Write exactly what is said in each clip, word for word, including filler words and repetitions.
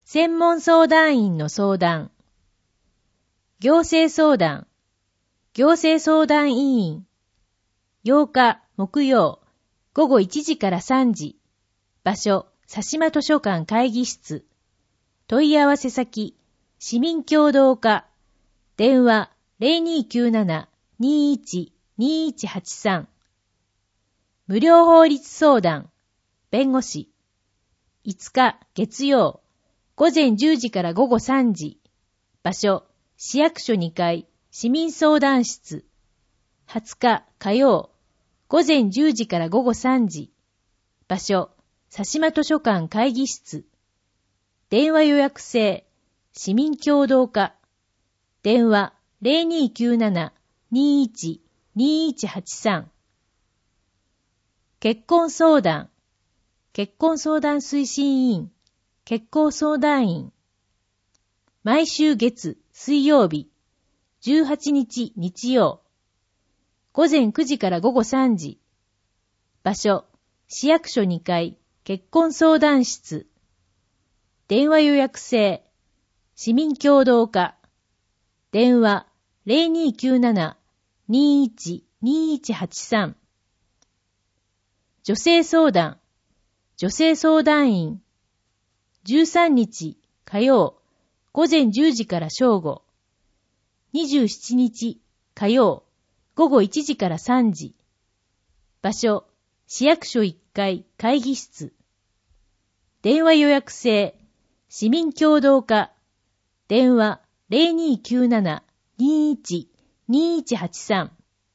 専門相談員の相談。行政相談。行政相談委員。ようか木曜午後いちじからさんじ。場所、佐島図書館会議室。問い合わせ先、市民協働課。電話 ゼロにーきゅうなな にーいち にーいちはちさん。無料法律相談。弁護士。いつか月曜午前じゅうじから午後さんじ。場所、市役所にかい、市民相談室。はつか火曜、午前じゅうじから午後さんじ。場所、佐島図書館会議室。電話予約制、市民協働課。電話 ゼロにーきゅうなな にーいち にーいちはちさん。結婚相談。結婚相談推進委員。結婚相談員。毎週月、水曜日、じゅうはちにち日曜。午前くじから午後さんじ。場所、市役所にかい、結婚相談室。電話予約制、市民協働課。電話 ゼロにーきゅうなな にーいち にーいちはちさん。女性相談。女性相談員。じゅうさんにち火曜午前じゅうじから正午。にじゅうしちにち火曜午後いちじからさんじ。場所、市役所いっかい会議室。電話予約制、市民協働課。電話 ゼロにーきゅうなな にーいち にーいちはちさん。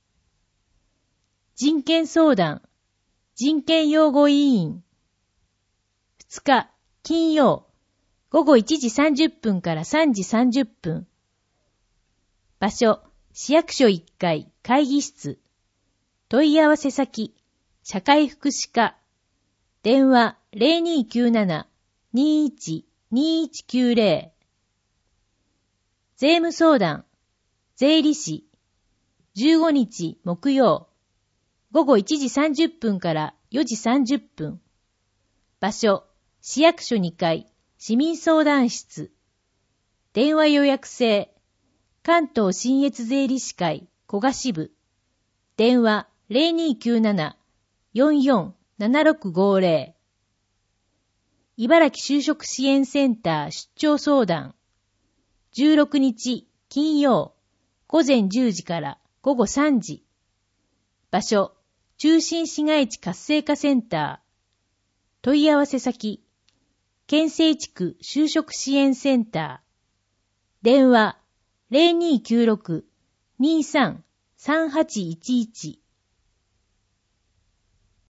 人権相談。人権擁護委員。ふつか金曜午後いちじさんじゅっぷんからさんじさんじゅっぷん。場所、市役所いっかい会議室。問い合わせ先、社会福祉課。電話 ゼロにーきゅうなな にーいち にーいちきゅうゼロ。税務相談。税理士。じゅうごにち木曜午後いちじさんじゅっぷんからよじさんじゅっぷん。場所、市役所にかい、市民相談室。電話予約制、関東信越税理士会古賀支部。電話 ゼロにーきゅうなな よんよん ななろくごゼロ。茨城就職支援センター出張相談。じゅうろくにち金曜午前じゅうじから午後さんじ。場所、中心市街地活性化センター。問い合わせ先、県西地区就職支援センター。電話 ゼロにーきゅうろく にーさん さんはちいちいち。